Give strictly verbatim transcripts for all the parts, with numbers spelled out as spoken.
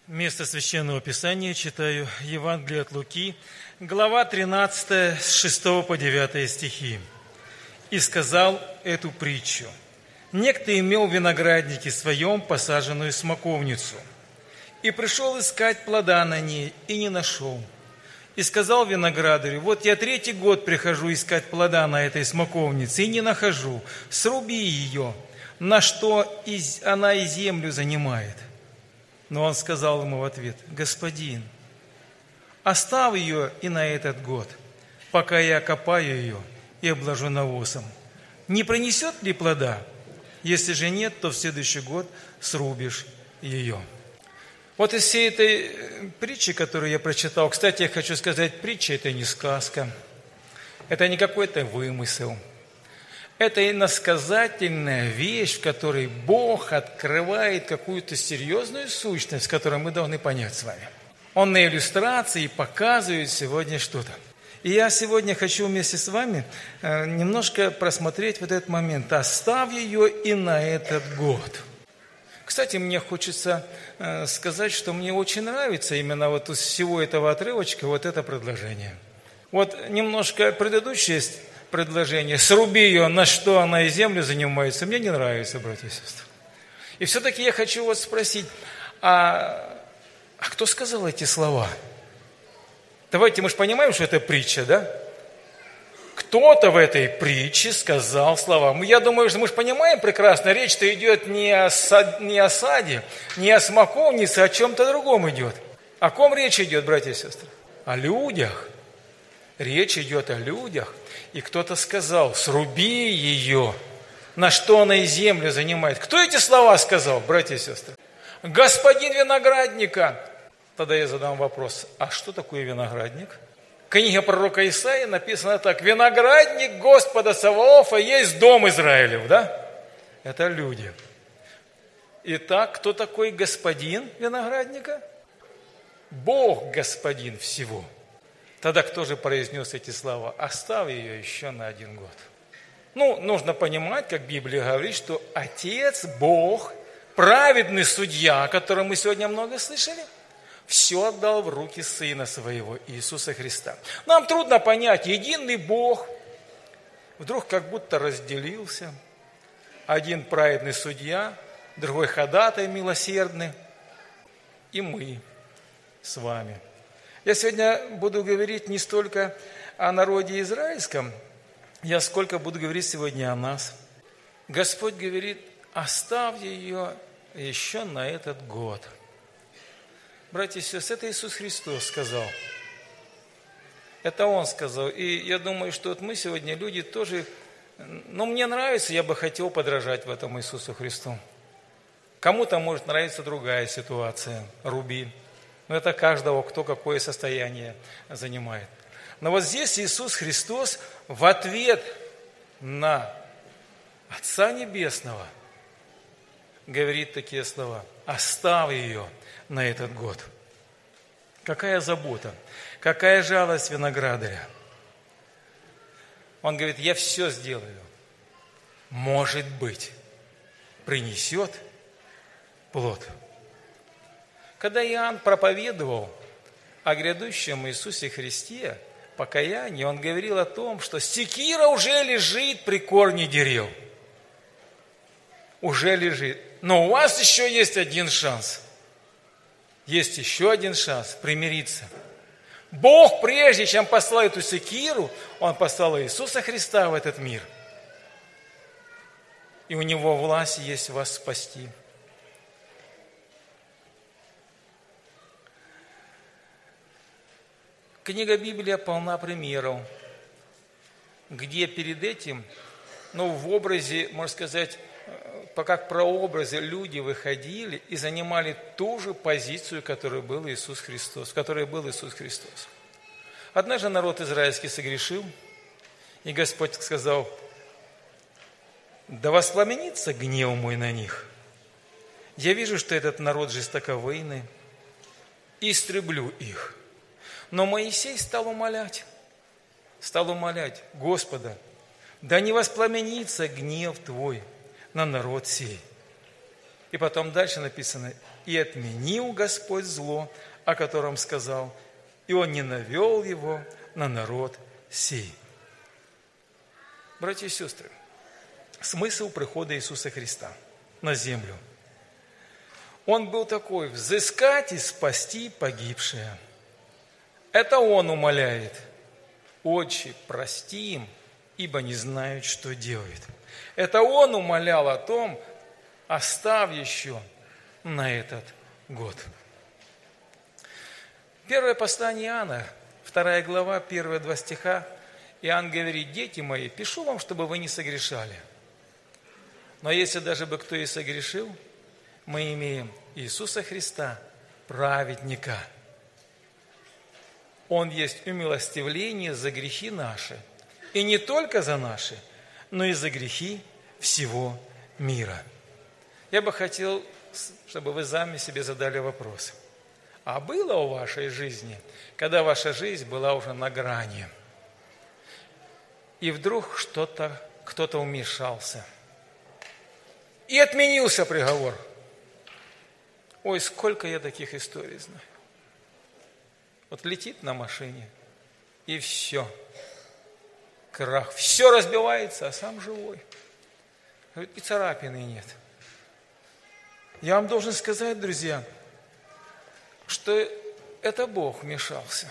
Место Священного Писания читаю Евангелие от Луки, глава тринадцатая, с шестого по девятый стихи. «И сказал эту притчу. Некто имел в винограднике своем посаженную смоковницу, и пришел искать плода на ней, и не нашел. И сказал виноградарю: вот я третий год прихожу искать плода на этой смоковнице, и не нахожу. Сруби ее, на что она и землю занимает. Но он сказал ему в ответ: господин, оставь ее и на этот год, пока я копаю ее и обложу навозом. Не принесет ли плода? Если же нет, то в следующий год срубишь ее». Вот из всей этой притчи, которую я прочитал, кстати, я хочу сказать, притча – это не сказка, это не какой-то вымысел. Это иносказательная вещь, в которой Бог открывает какую-то серьезную сущность, которую мы должны понять с вами. Он на иллюстрации показывает сегодня что-то. И я сегодня хочу вместе с вами немножко просмотреть вот этот момент. «Оставь ее и на этот год». Кстати, мне хочется сказать, что мне очень нравится именно вот из всего этого отрывочка вот это предложение. Вот немножко предыдущее предложение «сруби ее, на что она и землю занимается» мне не нравится, братья и сестры. И все-таки я хочу вот спросить, а, а кто сказал эти слова? Давайте, мы же понимаем, что это притча, да? Кто-то в этой притче сказал слова. Я думаю, что мы же понимаем прекрасно, речь-то идет не о, сад, не о саде, не о смоковнице, а о чем-то другом идет. О ком речь идет, братья и сестры? О людях. Речь идет о людях. И кто-то сказал: сруби ее, на что она и землю занимает. Кто эти слова сказал, братья и сестры? Господин виноградника. Тогда я задам вопрос: а что такое виноградник? Книга пророка Исаии написано так: виноградник Господа Саваофа есть дом Израилев, да? Это люди. Итак, кто такой господин виноградника? Бог господин всего. Тогда кто же произнес эти слова? Оставь ее еще на один год. Ну, нужно понимать, как Библия говорит, что Отец, Бог, праведный судья, о котором мы сегодня много слышали, все отдал в руки Сына Своего, Иисуса Христа. Нам трудно понять, единый Бог вдруг как будто разделился. Один праведный судья, другой ходатай милосердный, и мы с вами. Я сегодня буду говорить не столько о народе израильском, я сколько буду говорить сегодня о нас. Господь говорит: оставь ее еще на этот год. Братья и сестры, это Иисус Христос сказал. Это Он сказал. И я думаю, что вот мы сегодня люди тоже, ну, мне нравится, я бы хотел подражать в этом Иисусу Христу. Кому-то может нравиться другая ситуация, руби. Но это каждого, кто какое состояние занимает. Но вот здесь Иисус Христос в ответ на Отца Небесного говорит такие слова: оставь ее на этот год. Какая забота, какая жалость виноградаря. Он говорит: я все сделаю. Может быть, принесет плод. Когда Иоанн проповедовал о грядущем Иисусе Христе, покаянии, он говорил о том, что секира уже лежит при корне дерев. Уже лежит. Но у вас еще есть один шанс. Есть еще один шанс примириться. Бог, прежде чем послал эту секиру, Он послал Иисуса Христа в этот мир. И у Него власть есть вас спасти. Книга Библия полна примеров, где перед этим, ну, в образе, можно сказать, как прообразы, люди выходили и занимали ту же позицию, которой был Иисус Христос, в которой был Иисус Христос. Однажды народ израильский согрешил, и Господь сказал: да воспламенится гнев мой на них. Я вижу, что этот народ жестоковыйный, истреблю их. Но Моисей стал умолять, стал умолять Господа: да не воспламенится гнев Твой на народ сей. И потом дальше написано: и отменил Господь зло, о котором сказал, и Он не навел его на народ сей». Братья и сестры, смысл прихода Иисуса Христа на землю. Он был такой: взыскать и спасти погибшее. Это Он умоляет: «Отче, прости им, ибо не знают, что делают». Это Он умолял о том: оставь еще на этот год. Первое послание Иоанна, вторая глава, первые два стиха. Иоанн говорит: «Дети мои, пишу вам, чтобы вы не согрешали. Но если даже бы кто и согрешил, мы имеем Иисуса Христа, праведника. Он есть умилостивление за грехи наши, и не только за наши, но и за грехи всего мира». Я бы хотел, чтобы вы сами себе задали вопрос: а было у вашей жизни, когда ваша жизнь была уже на грани, и вдруг что-то, кто-то вмешался, и отменился приговор? Ой, сколько я таких историй знаю. Вот летит на машине, и все, крах, все разбивается, а сам живой. И царапины нет. Я вам должен сказать, друзья, что это Бог вмешался.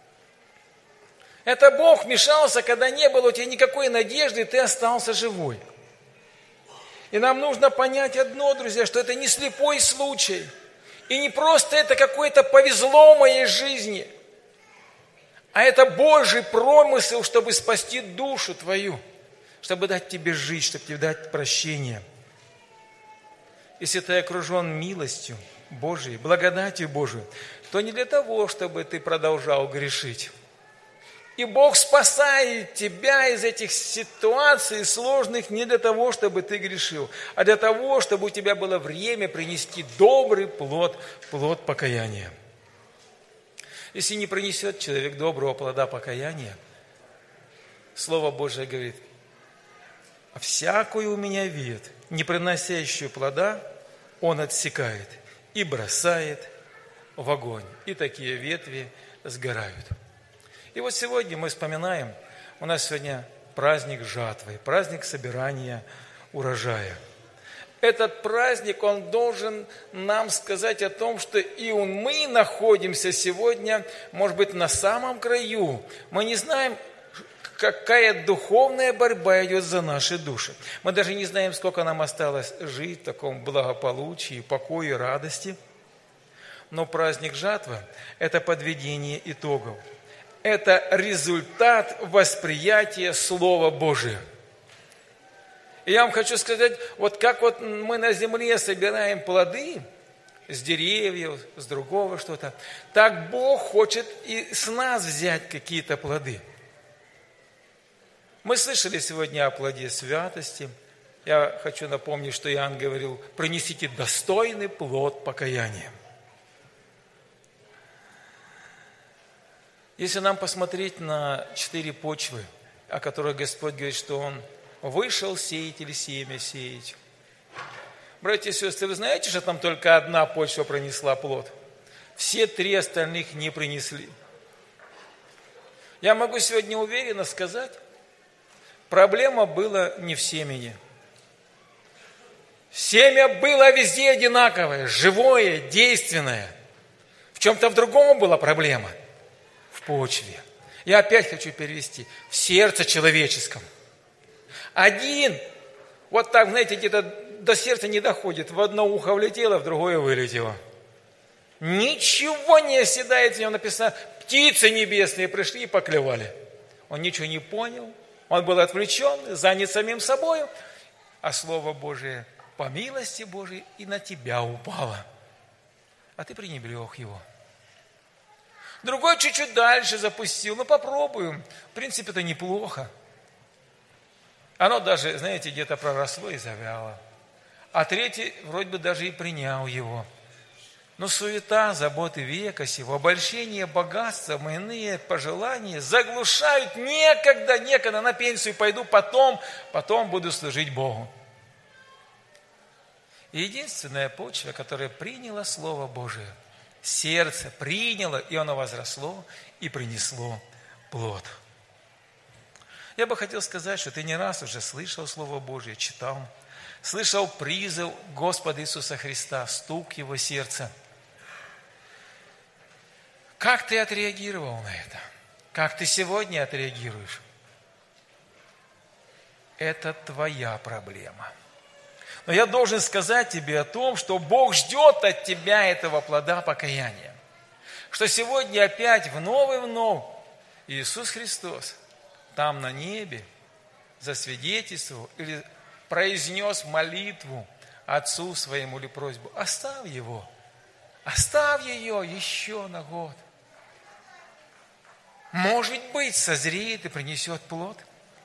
Это Бог вмешался, когда не было у тебя никакой надежды, и ты остался живой. И нам нужно понять одно, друзья, что это не слепой случай. И не просто это какое-то повезло в моей жизни, а это Божий промысел, чтобы спасти душу твою, чтобы дать тебе жить, чтобы тебе дать прощение. Если ты окружен милостью Божией, благодатью Божией, то не для того, чтобы ты продолжал грешить. И Бог спасает тебя из этих ситуаций сложных не для того, чтобы ты грешил, а для того, чтобы у тебя было время принести добрый плод, плод покаяния. Если не принесет человек доброго плода покаяния, Слово Божие говорит: «А всякую у меня ветвь, не приносящую плода, он отсекает и бросает в огонь, и такие ветви сгорают». И вот сегодня мы вспоминаем, у нас сегодня праздник жатвы, праздник собирания урожая. Этот праздник, он должен нам сказать о том, что и мы находимся сегодня, может быть, на самом краю. Мы не знаем, какая духовная борьба идет за наши души. Мы даже не знаем, сколько нам осталось жить в таком благополучии, покое, радости. Но праздник жатвы – это подведение итогов. Это результат восприятия Слова Божия. И я вам хочу сказать, вот как вот мы на земле собираем плоды с деревьев, с другого что-то, так Бог хочет и с нас взять какие-то плоды. Мы слышали сегодня о плоде святости. Я хочу напомнить, что Иоанн говорил: принесите достойный плод покаяния. Если нам посмотреть на четыре почвы, о которых Господь говорит, что Он вышел сеятель семя сеять. Братья и сестры, вы знаете, что там только одна почва принесла плод? Все три остальных не принесли. Я могу сегодня уверенно сказать, проблема была не в семени. Семя было везде одинаковое, живое, действенное. В чем-то в другом была проблема. В почве. Я опять хочу перевести. В сердце человеческом. Один, вот так, знаете, где-то до сердца не доходит. В одно ухо влетело, в другое вылетело. Ничего не оседает в нем написано. Птицы небесные пришли и поклевали. Он ничего не понял. Он был отвлечен, занят самим собой. А Слово Божие по милости Божией и на тебя упало. А ты пренебрег его. Другой чуть-чуть дальше запустил. Ну, попробуем. В принципе, это неплохо. Оно даже, знаете, где-то проросло и завяло. А третий вроде бы даже и принял его. Но суета, заботы века сего, обольщение богатства, иные пожелания заглушают. Некогда, некогда, на пенсию пойду, потом, потом буду служить Богу. И единственная почва, которая приняла Слово Божие, сердце приняло, и оно возросло и принесло плод. Я бы хотел сказать, что ты не раз уже слышал Слово Божие, читал, слышал призыв Господа Иисуса Христа, стук Его сердца. Как ты отреагировал на это? Как ты сегодня отреагируешь? Это твоя проблема. Но я должен сказать тебе о том, что Бог ждет от тебя этого плода покаяния. Что сегодня опять вновь и вновь Иисус Христос там на небе засвидетельствовал или произнес молитву Отцу своему или просьбу. Оставь его, оставь ее еще на год. Может быть, созреет и принесет плод.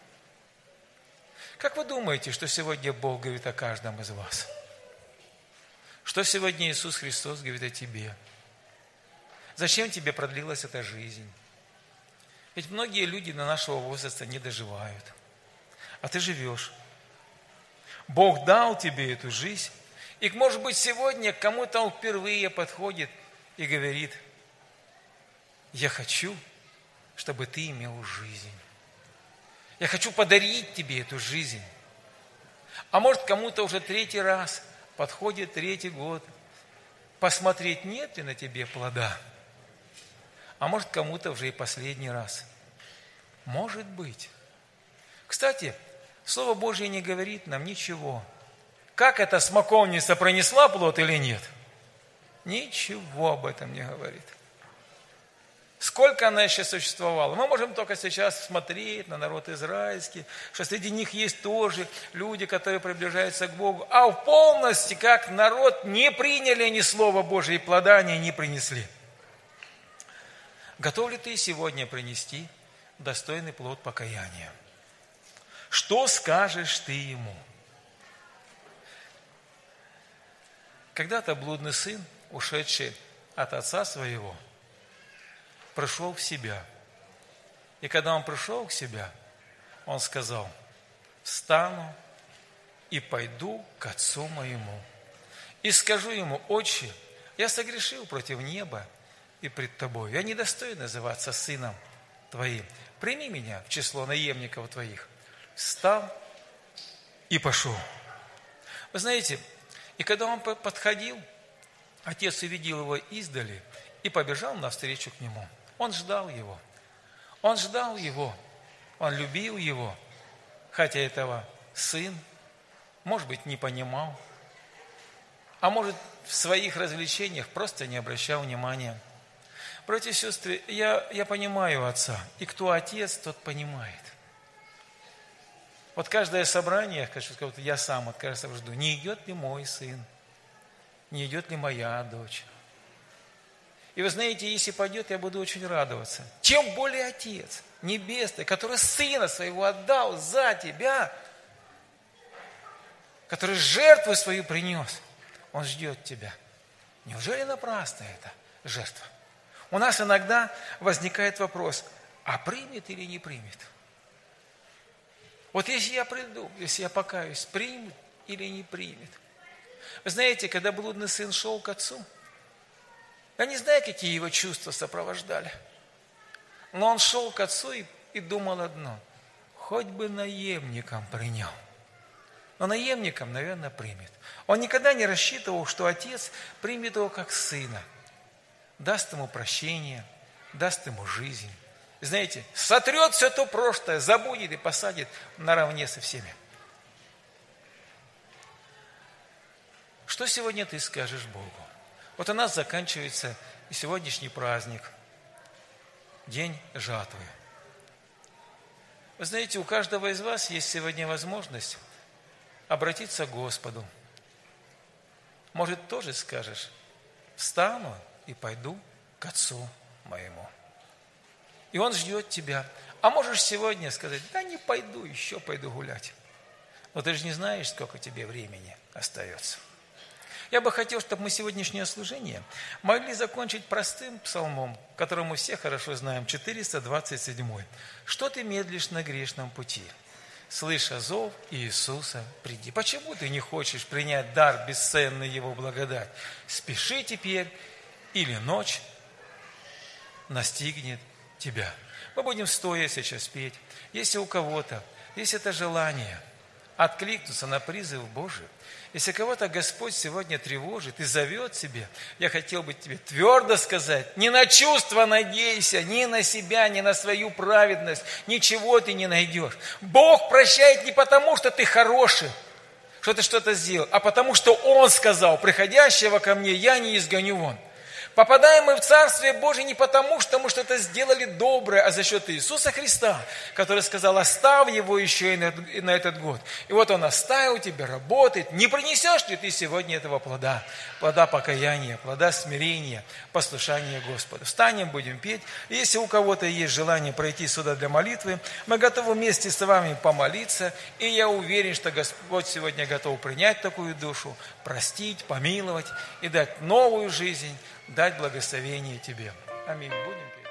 Как вы думаете, что сегодня Бог говорит о каждом из вас? Что сегодня Иисус Христос говорит о тебе? Зачем тебе продлилась эта жизнь? Ведь многие люди до нашего возраста не доживают. А ты живешь. Бог дал тебе эту жизнь. И, может быть, сегодня к кому-то Он впервые подходит и говорит: я хочу, чтобы ты имел жизнь. Я хочу подарить тебе эту жизнь. А может, кому-то уже третий раз подходит третий год посмотреть, нет ли на тебе плода. А может, кому-то уже и последний раз. Может быть. Кстати, Слово Божье не говорит нам ничего. Как эта смоковница пронесла плод или нет? Ничего об этом не говорит. Сколько она еще существовала? Мы можем только сейчас смотреть на народ израильский, что среди них есть тоже люди, которые приближаются к Богу, а в полности, как народ, не приняли ни Слова Божие, и плода они не принесли. Готов ли ты сегодня принести достойный плод покаяния? Что скажешь ты ему? Когда-то блудный сын, ушедший от отца своего, пришел в себя. И когда он пришел к себе, он сказал: встану и пойду к отцу моему. И скажу ему: отче, я согрешил против неба и пред тобой. Я недостоин называться сыном твоим. Прими меня в число наемников твоих. Встал и пошел. Вы знаете, и когда он подходил, отец увидел его издали и побежал навстречу к нему. Он ждал его. Он ждал его. Он любил его. Хотя этого сын, может быть, не понимал. А может, в своих развлечениях просто не обращал внимания. Братья и сестры, я, я понимаю отца. И кто отец, тот понимает. Вот каждое собрание, хочу сказать, я сам вот каждый раз жду, не идет ли мой сын, не идет ли моя дочь. И вы знаете, если пойдет, я буду очень радоваться. Чем более Отец Небесный, который Сына Своего отдал за тебя, который жертву свою принес, Он ждет тебя. Неужели напрасно эта жертва? У нас иногда возникает вопрос, а примет или не примет? Вот если я приду, если я покаюсь, примет или не примет? Вы знаете, когда блудный сын шел к отцу, я не знаю, какие его чувства сопровождали. Но он шел к отцу и, и думал одно: хоть бы наемникам принял. Но наемникам, наверное, примет. Он никогда не рассчитывал, что отец примет его как сына. Даст ему прощение, даст ему жизнь. Знаете, сотрет все то прошлое, забудет и посадит наравне со всеми. Что сегодня ты скажешь Богу? Вот у нас заканчивается и сегодняшний праздник, день жатвы. Вы знаете, у каждого из вас есть сегодня возможность обратиться к Господу. Может, тоже скажешь: встану и пойду к отцу моему. И он ждет тебя. А можешь сегодня сказать: да не пойду, еще пойду гулять. Но ты же не знаешь, сколько тебе времени остается. Я бы хотел, чтобы мы сегодняшнее служение могли закончить простым псалмом, который мы все хорошо знаем, четыреста двадцать седьмой. «Что ты медлишь на грешном пути? слыша зов Иисуса, приди. Почему ты не хочешь принять дар бесценный Его благодать? Спеши теперь, или ночь настигнет тебя. Мы будем стоя сейчас петь. Если у кого-то есть это желание откликнуться на призыв Божий, если кого-то Господь сегодня тревожит и зовет себе, я хотел бы тебе твердо сказать, не на чувства надейся, ни на себя, ни на свою праведность, ничего ты не найдешь. Бог прощает не потому, что ты хороший, что ты что-то сделал, а потому, что Он сказал, приходящего ко мне я не изгоню вон. Попадаем мы в Царствие Божие не потому, что мы что-то сделали доброе, а за счет Иисуса Христа, который сказал, оставь Его еще и на этот год. И вот Он оставил тебя, работает. Не принесешь ли ты сегодня этого плода? Плода покаяния, плода смирения, послушания Господу. Встанем, будем петь. И если у кого-то есть желание пройти сюда для молитвы, мы готовы вместе с вами помолиться. И я уверен, что Господь сегодня готов принять такую душу, простить, помиловать и дать новую жизнь, дать благословение тебе. Аминь. Будем петь.